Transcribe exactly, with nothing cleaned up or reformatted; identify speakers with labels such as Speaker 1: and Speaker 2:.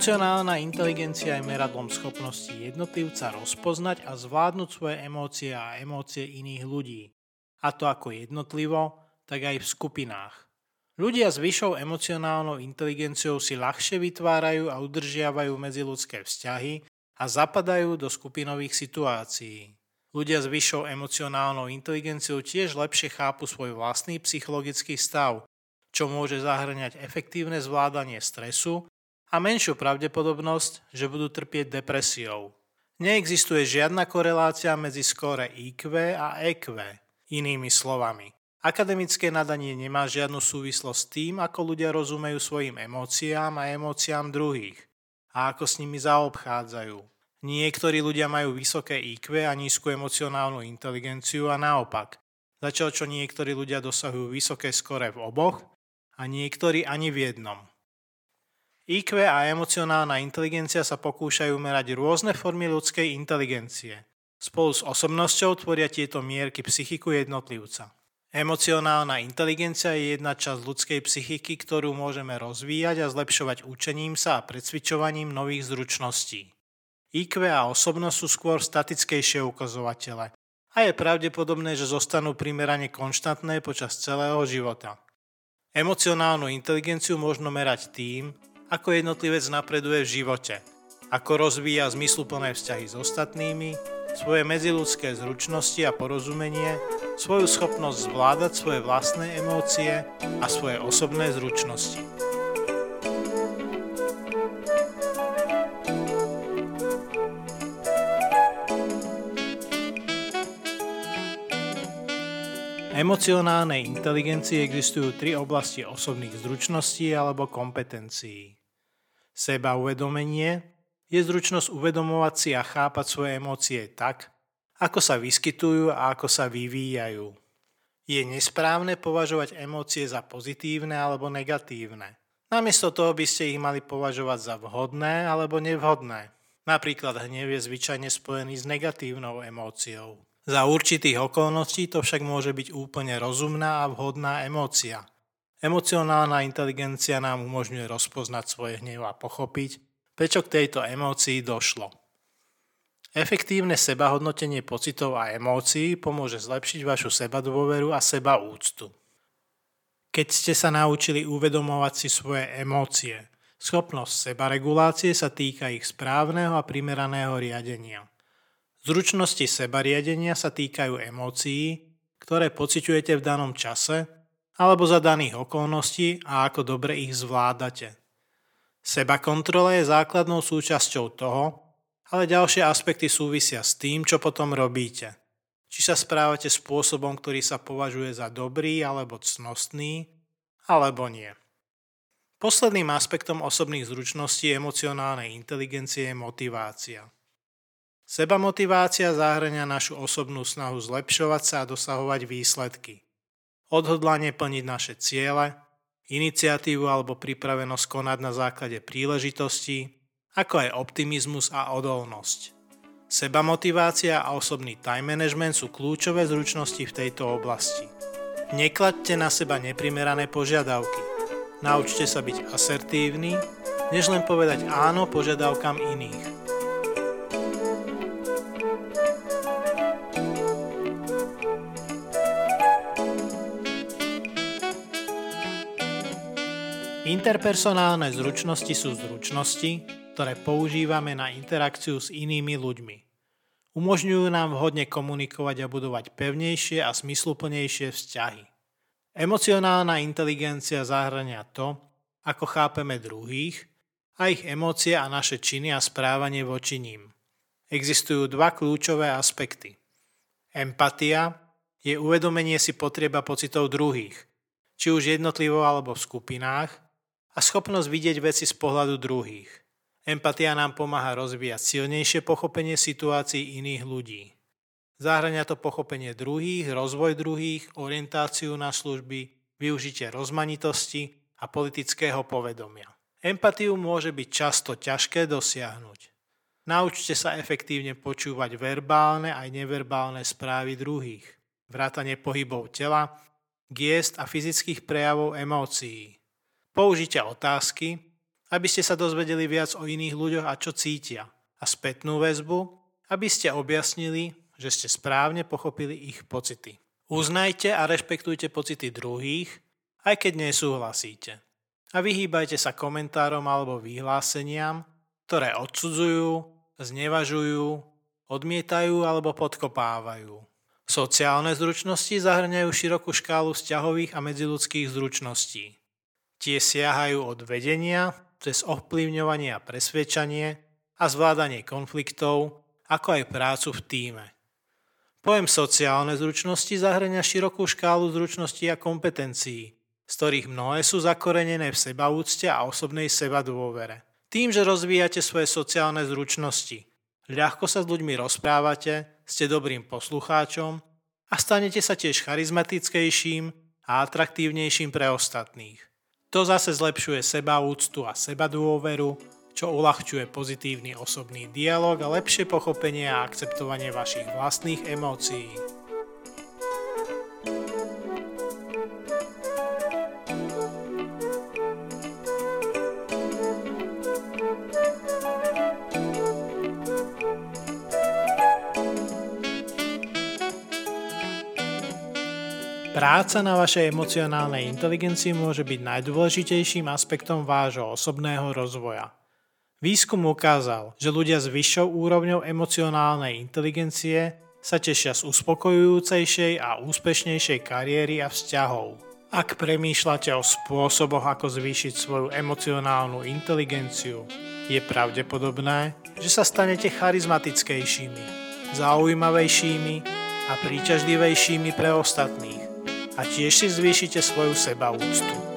Speaker 1: Emocionálna inteligencia je meradlom schopnosti jednotlivca rozpoznať a zvládnuť svoje emócie a emócie iných ľudí. A to ako jednotlivo, tak aj v skupinách. Ľudia s vyššou emocionálnou inteligenciou si ľahšie vytvárajú a udržiavajú medziľudské vzťahy a zapadajú do skupinových situácií. Ľudia s vyššou emocionálnou inteligenciou tiež lepšie chápu svoj vlastný psychologický stav, čo môže zahŕňať efektívne zvládanie stresu a menšiu pravdepodobnosť, že budú trpieť depresiou. Neexistuje žiadna korelácia medzi skóre í kvé a é kvé, inými slovami. Akademické nadanie nemá žiadnu súvislosť s tým, ako ľudia rozumejú svojim emóciám a emóciám druhých a ako s nimi zaobchádzajú. Niektorí ľudia majú vysoké í kvé a nízku emocionálnu inteligenciu a naopak, zatiaľ čo niektorí ľudia dosahujú vysoké skóre v oboch a niektorí ani v jednom. í kvé a emocionálna inteligencia sa pokúšajú merať rôzne formy ľudskej inteligencie. Spolu s osobnosťou tvoria tieto mierky psychiku jednotlivca. Emocionálna inteligencia je jedna časť ľudskej psychiky, ktorú môžeme rozvíjať a zlepšovať učením sa a precvičovaním nových zručností. í kvé a osobnosť sú skôr statickejšie ukazovatele a je pravdepodobné, že zostanú primerane konštantné počas celého života. Emocionálnu inteligenciu možno merať tým, ako jednotlivec napreduje v živote, ako rozvíja zmysluplné vzťahy s ostatnými, svoje medziľudské zručnosti a porozumenie, svoju schopnosť zvládať svoje vlastné emócie a svoje osobné zručnosti. Emocionálnej inteligencii existujú tri oblasti osobných zručností alebo kompetencií. Sebauvedomenie je zručnosť uvedomovať si a chápať svoje emócie tak, ako sa vyskytujú a ako sa vyvíjajú. Je nesprávne považovať emócie za pozitívne alebo negatívne. Namiesto toho by ste ich mali považovať za vhodné alebo nevhodné. Napríklad hnev je zvyčajne spojený s negatívnou emóciou. Za určitých okolností to však môže byť úplne rozumná a vhodná emócia. Emocionálna inteligencia nám umožňuje rozpoznať svoje hnev a pochopiť, prečo k tejto emócii došlo. Efektívne sebahodnotenie pocitov a emócií pomôže zlepšiť vašu sebadôveru a sebaúctu. Keď ste sa naučili uvedomovať si svoje emócie, schopnosť sebaregulácie sa týka ich správneho a primeraného riadenia. Zručnosti sebariadenia sa týkajú emócií, ktoré pociťujete v danom čase alebo za daných okolností a ako dobre ich zvládate. Sebakontrola je základnou súčasťou toho, ale ďalšie aspekty súvisia s tým, čo potom robíte. Či sa správate spôsobom, ktorý sa považuje za dobrý alebo cnostný, alebo nie. Posledným aspektom osobných zručností emocionálnej inteligencie je motivácia. Sebamotivácia zahŕňa našu osobnú snahu zlepšovať sa a dosahovať výsledky. Odhodlanie plniť naše ciele, iniciatívu alebo pripravenosť konať na základe príležitostí, ako aj optimizmus a odolnosť. Sebamotivácia a osobný time management sú kľúčové zručnosti v tejto oblasti. Neklaďte na seba neprimerané požiadavky. Naučte sa byť asertívny, než len povedať áno požiadavkám iných. Interpersonálne zručnosti sú zručnosti, ktoré používame na interakciu s inými ľuďmi. Umožňujú nám vhodne komunikovať a budovať pevnejšie a zmysluplnejšie vzťahy. Emocionálna inteligencia zahŕňa to, ako chápeme druhých a ich emócie a naše činy a správanie voči ním. Existujú dva kľúčové aspekty. Empatia je uvedomenie si potrieb a pocitov druhých, či už jednotlivo alebo v skupinách, a schopnosť vidieť veci z pohľadu druhých. Empatia nám pomáha rozvíjať silnejšie pochopenie situácií iných ľudí. Zahŕňa to pochopenie druhých, rozvoj druhých, orientáciu na služby, využitie rozmanitosti a politického povedomia. Empatiu môže byť často ťažké dosiahnuť. Naučte sa efektívne počúvať verbálne aj neverbálne správy druhých, vrátane pohybov tela, giest a fyzických prejavov emócií. Použite otázky, aby ste sa dozvedeli viac o iných ľuďoch a čo cítia, a spätnú väzbu, aby ste objasnili, že ste správne pochopili ich pocity. Uznajte a rešpektujte pocity druhých, aj keď nesúhlasíte. A vyhýbajte sa komentárom alebo vyhláseniam, ktoré odsudzujú, znevažujú, odmietajú alebo podkopávajú. Sociálne zručnosti zahŕňajú širokú škálu vzťahových a medziľudských zručností. Tie siahajú od vedenia cez ovplyvňovanie a presvedčanie a zvládanie konfliktov, ako aj prácu v tíme. Pojem sociálne zručnosti zahŕňa širokú škálu zručností a kompetencií, z ktorých mnohé sú zakorenené v sebaúcte a osobnej sebadôvere. Tým, že rozvíjate svoje sociálne zručnosti, ľahko sa s ľuďmi rozprávate, ste dobrým poslucháčom a stanete sa tiež charizmatickejším a atraktívnejším pre ostatných. To zase zlepšuje sebaúctu a sebadôveru, čo uľahčuje pozitívny osobný dialog a lepšie pochopenie a akceptovanie vašich vlastných emócií. Práca na vašej emocionálnej inteligencii môže byť najdôležitejším aspektom vášho osobného rozvoja. Výskum ukázal, že ľudia s vyššou úrovňou emocionálnej inteligencie sa tešia z uspokojujúcejšej a úspešnejšej kariéry a vzťahov. Ak premýšľate o spôsoboch, ako zvýšiť svoju emocionálnu inteligenciu, je pravdepodobné, že sa stanete charizmatickejšími, zaujímavejšími a príťažlivejšími pre ostatných a tiež si zvýšite svoju sebaúctu.